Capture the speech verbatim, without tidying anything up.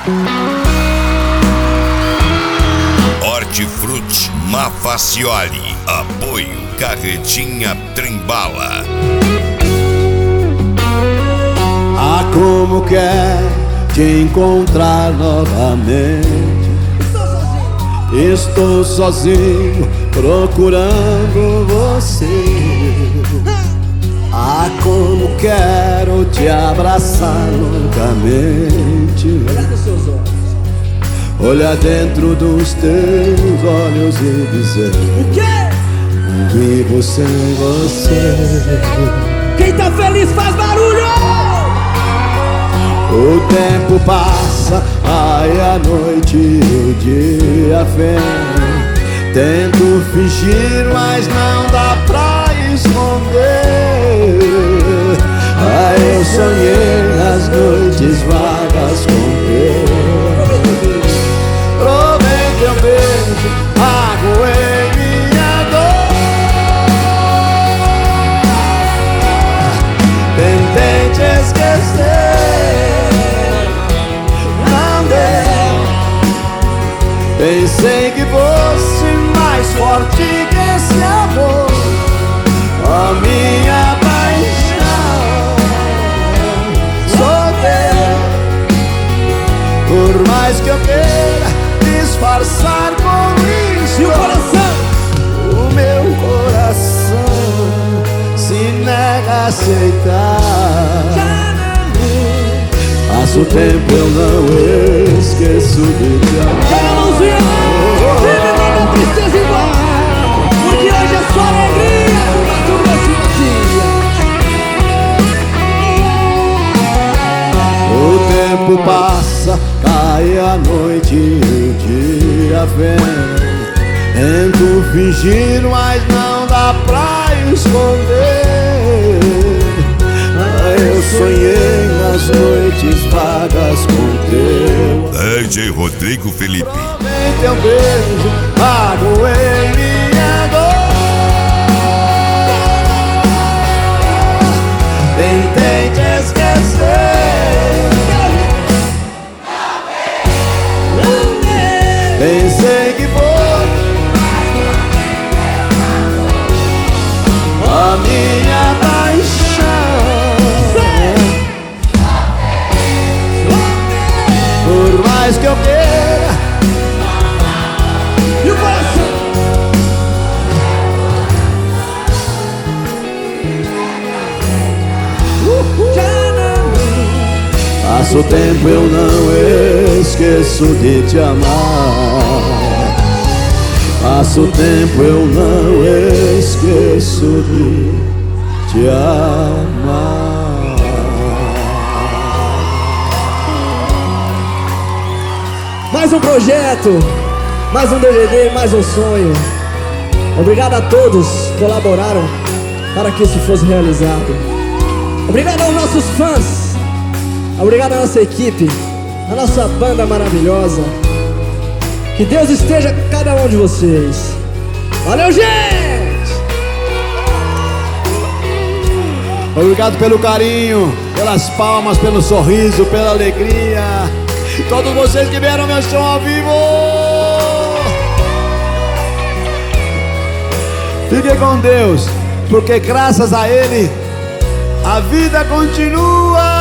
Hortifruti Mafacioli. Apoio Carretinha Trembala. Ah, como quer te encontrar novamente. Estou sozinho procurando você. Ah, como quero te abraçar loucamente. Olhar nos seus olhos. Olhar dentro dos teus olhos e dizer: o quê? Vivo sem você. Quem tá feliz faz barulho! O tempo passa, ai a noite e o dia vem. Tento fingir, mas não dá pra esconder. Ai, eu sonhei nas noites vagas com Deus. Provei teu beijo, aguei minha dor. Tentei te esquecer, não deu. Pensei que fosse mais forte que esse amor, a minha paixão. Sou teu, por mais que eu queira disfarçar com isso. E o coração? O meu coração se nega a aceitar. Passa o tempo, eu não esqueço de te amar. Pega a mãozinha, vive minha tristeza igual, porque hoje é só alegria, mas o próximo dia. O tempo passa, cai a noite e o dia vem. Tento fingir, mas não dá pra esconder. Ah, eu sonhei nas noites vagas com teu. D J Rodrigo Felipe. Provei teu beijo, aguei minha dor. Tentei te esquecer, pensei que foi a minha paixão. Por mais que eu queira. E o coração? Passa o tempo, eu não esqueço de te amar. Passa o tempo, eu não esqueço de te amar. Mais um projeto, mais um D V D, mais um sonho. Obrigado a todos que colaboraram para que isso fosse realizado. Obrigado aos nossos fãs. Obrigado à nossa equipe, a nossa banda maravilhosa. Que Deus esteja com cada um de vocês. Valeu, gente! Obrigado pelo carinho, pelas palmas, pelo sorriso, pela alegria. Todos vocês que vieram meu show ao vivo. Fique com Deus, porque graças a Ele a vida continua.